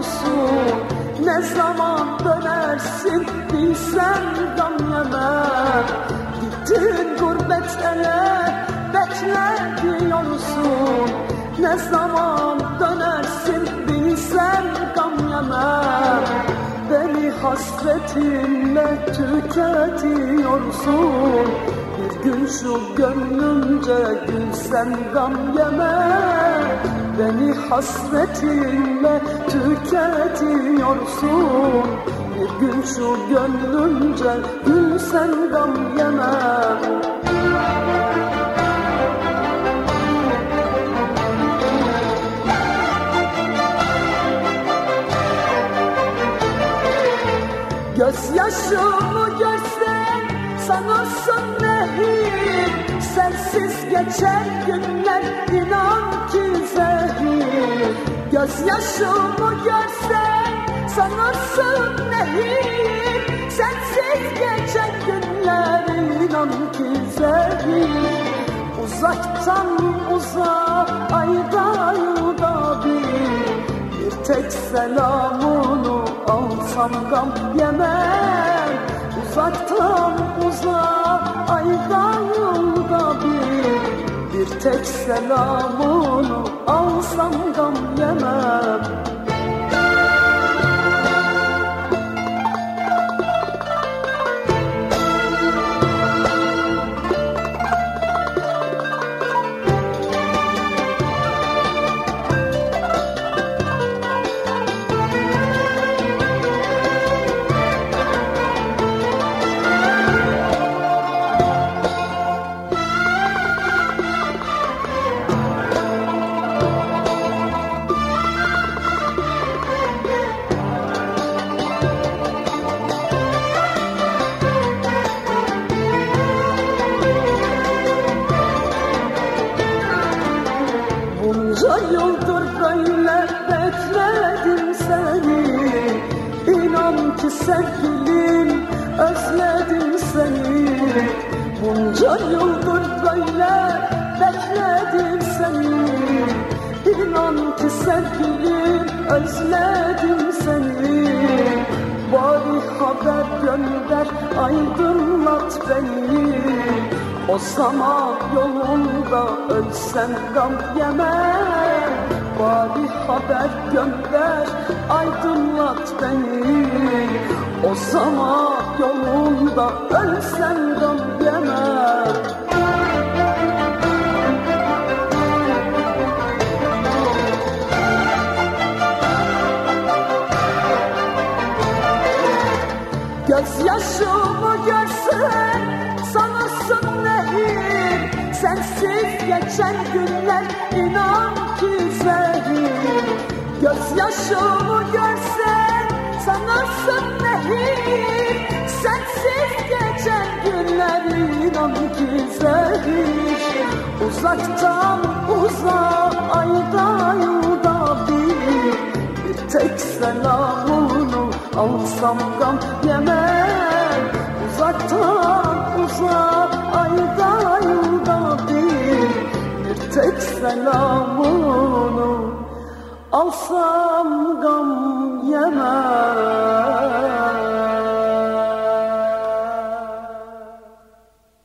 yolsun. Ne zaman dönersin bilsem gam yemem. Gittin gurbet ele bekletiyorsun. Ne zaman dönersin bilsem gam yemem. Beni hasretinle tüketiyorsun. Bir gün şu gönlümce gülsem gam yemem. Beni hasretinle tüketiyorsun. Bir gün şu gönlümce gülsem gam yemem. Gözyaşımı görsen sanırsın nehir. Sensiz geçen günler inan ki zehir. Gözyaşımı görsen sanırsın nehir. Sensiz geçen günler inan ki zehir. Uzaktan uzağa ayda yılda bir tek selamını alsam gam yemem. Uzaktan uzağa ayda yılda bir tek selamını alsam gam yemem. Bunca yıldır böyle bekledim seni. İnan ki sevgilim özledim seni. Bunca yıldır böyle bekledim seni. İnan ki sevgilim özledim seni. Bari haber gönder aydınlat beni. O zaman yolunda ölsem gam yemem. Bari haber gönder aydınlat beni. O zaman yolunda ölsem gam yemem. Gözyaşımı görsen sanırsın nehir. Sensiz geçen günler inan ki zehir. Gözyaşımı görsen sanırsın nehir. Sensiz geçen günler inan ki zehir. Uzaktan uzağa ayda yılda bir tek selamını alsam gam yemem. Uzaktan uzağa ayda yılda bir tek selam